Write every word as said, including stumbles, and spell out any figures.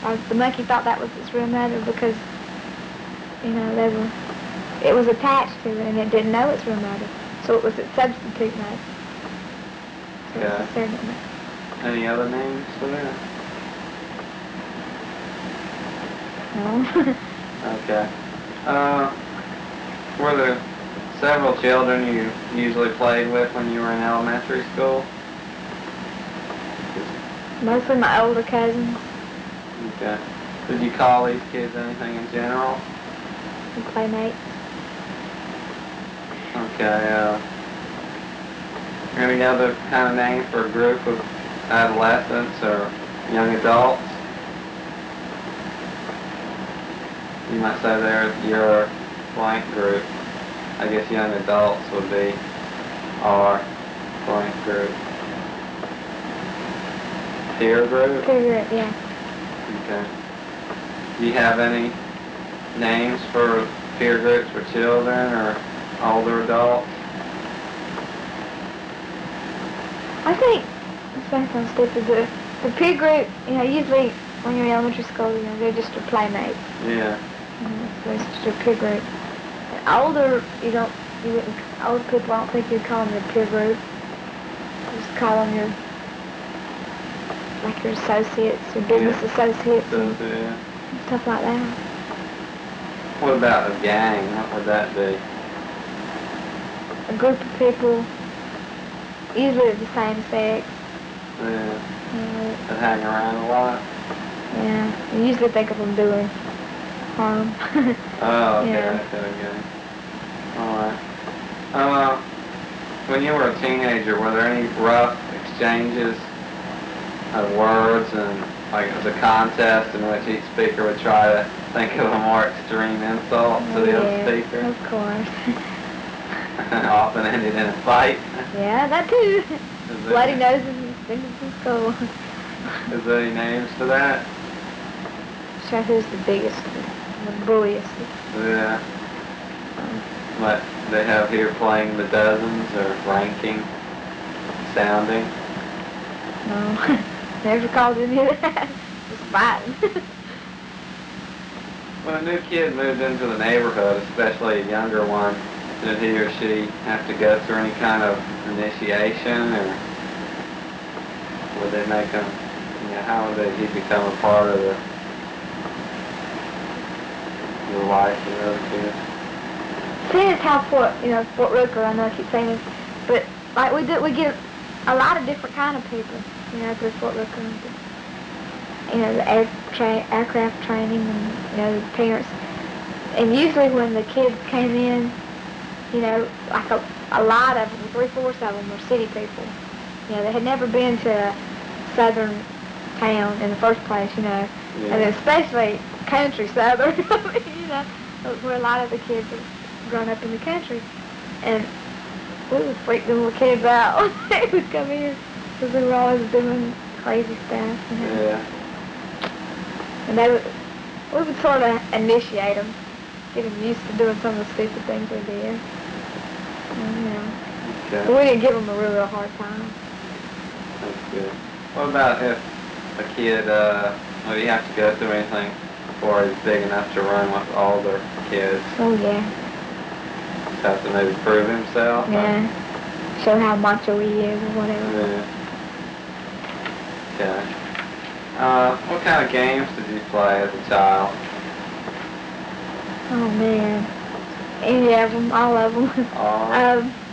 Uh, the monkey thought that was its real mother because, you know, they were, it was attached to it and it didn't know its real mother. So it was its substitute mother. So Okay. it was a surrogate mother. Any other names for that? No. Okay. Uh, were there several children you usually played with when you were in elementary school? Mostly my older cousins Okay. Did you call these kids anything in general? and playmates. Okay, uh, any other kind of name for a group of adolescents or young adults? You might say they're your blank group. I guess young adults would be our blank group. Peer group? Peer group, yeah. Okay. Do you have any names for peer groups for children or older adults? I think, this might sound stupid, but the peer group, you know, usually when you're in elementary school, you know, they're just your playmates. Yeah. You know, so it's just your peer group. And older, you don't, you wouldn't, older people, I don't think you'd call them your peer group. You just call them your, like your associates, your business Yeah. associates So, and yeah. stuff like that. What about a gang? What would that be? A group of people, usually of the same sex. Yeah. You know, That hang around a lot? yeah, you usually think of them doing harm. Oh, okay, Yeah. okay, okay. Alright. Uh, when you were a teenager, were there any rough exchanges of words and, like, it was a contest in which each speaker would try to think of a more extreme insult to the Yeah, other speaker? of course. Often ended in a fight? Yeah, that too. Is Bloody there, noses and fingers in skull. is there any names for that? Show who's the biggest, the bulliest. Yeah. What they have here, playing the dozens or ranking, sounding? No, never called any of that. Just fighting. When a new kid moved into the neighborhood, especially a younger one, did he or she have to go through any kind of initiation, or would they make him, you know, how would they, he become a part of the, your life and the other kids? Seeing as how Fort, you know, Fort Rooker, I know I keep saying this, but like we do, we get a lot of different kind of people, you know, through Fort Rooker. You know, the air tra- aircraft training and, you know, the parents. And usually when the kids came in, you know, like a, a lot of them, three-fourths of them were city people. You know, they had never been to a southern town in the first place, you know, Yeah. and especially country southern, you know, where a lot of the kids have grown up in the country. And we would freak them little kids out. They would come in because we were always doing crazy stuff, you know. Yeah. And they would, we would sort of initiate them, get them used to doing some of the stupid things we did. And, you know, Okay. but we didn't give them a real, real hard time. That's good. What about if a kid, uh, well, you have to go through anything before he's big enough to run with older kids? Oh, yeah. Just have to maybe prove himself? or- Yeah. Show how macho he is or whatever. Yeah. Okay. Uh, what kind of games did you play as a child? Oh, man. Any of them, all of them. All? um,